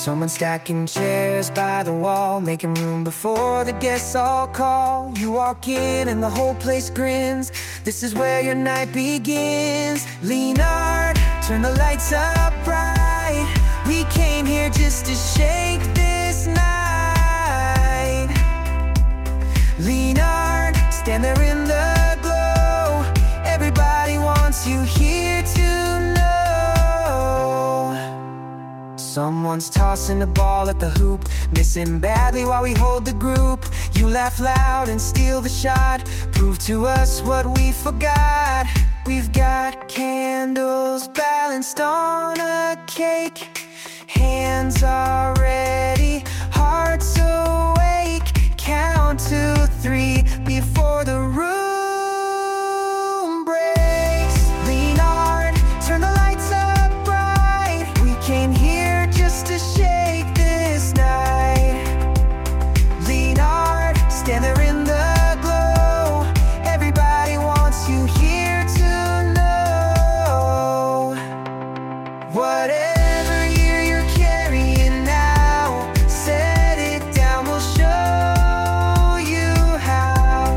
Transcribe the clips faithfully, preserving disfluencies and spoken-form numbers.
Someone stacking chairs by the wall, making room before the guests all call. You walk in and the whole place grins. This is where your night begins. Leonard, turn the lights up bright. We came here just to shake this night. Leonard, stand there in the glow. Everybody wants you here to know. Someone's tossing the ball at the hoop, missing badly while we hold the group. You laugh loud and steal the shot, prove to us what we forgot. We've got candles balanced on a cake. Hands are ready, hearts awake. Count to three before the room breaks. Leonard, turn the lights up bright. We came here just to shake this night. Leonard, stand there in the glow. Everybody wants you here to know. Whatever year you're carrying now, set it down, we'll show you how.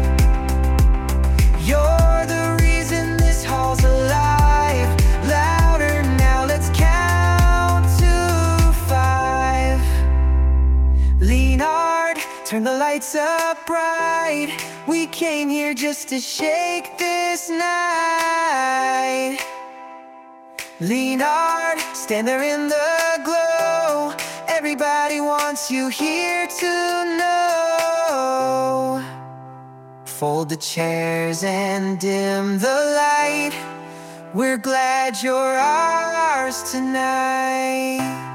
You're the reason this hall's alive. Louder now, let's count to five. Leonard, turn the lights up bright. We came here just to shake this night. Leonard, stand there in the glow. Everybody wants you here to know. Fold the chairs and dim the light. We're glad you're ours tonight.